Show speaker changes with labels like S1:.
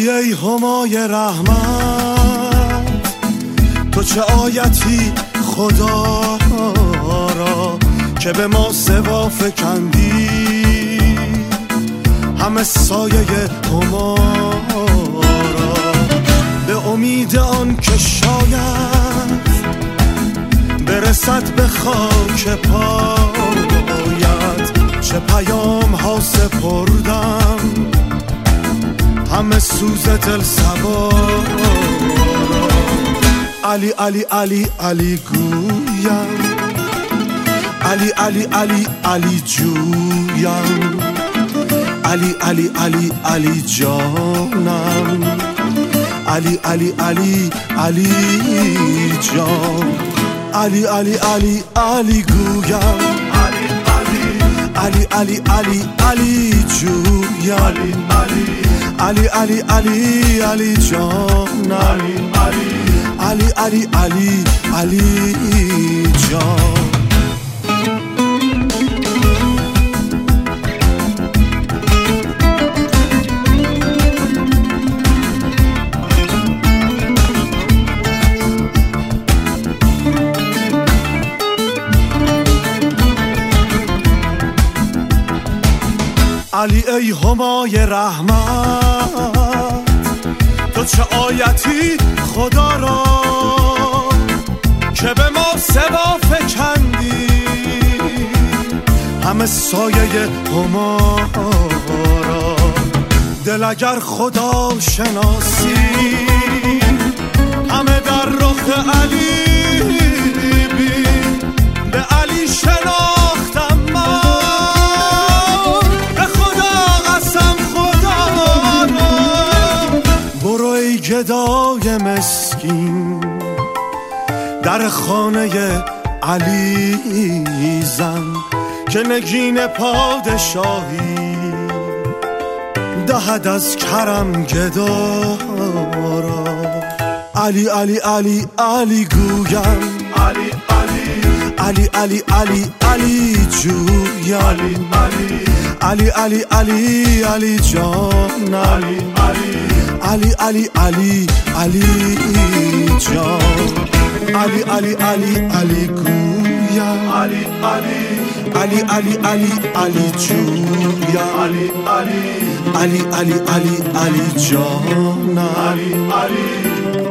S1: علی ای همای رحمت، تو چه آیتی خدا را که به ما سوا فکندی، همه سایه هما را به امید آن که شاید برسد به خاک پایت. چه پیام ها سپردم همه سوز دل سوار. علی علی علی علی گویم، علی علی علی علی جویم، علی علی علی علی جانم، علی علی علی علی جان، علی علی علی علی گویم، علی علی علی علی جویم، علی علی علی علی جانم، علی علی علی علی جان. علی ای همای رحمت، تو چه آیتی خدا را که به ما سوا فکندی، همه سایه هما را. دل اگر خدا شناسی همه در رخ علی بین، به علی شناختم من، به خدا قسم خدا را. برو ای گدای مسکین در خانه علی زن، که نگین پادشاهی دهد از کرم گدا را. علی علی علی علی گویم، علی علی علی علی علی جویم، علی علی علی علی جانم، علی علی علی علی جان، علی علی علی علی گویم، علی علی علی علی جویم، علی علی علی علی جانم.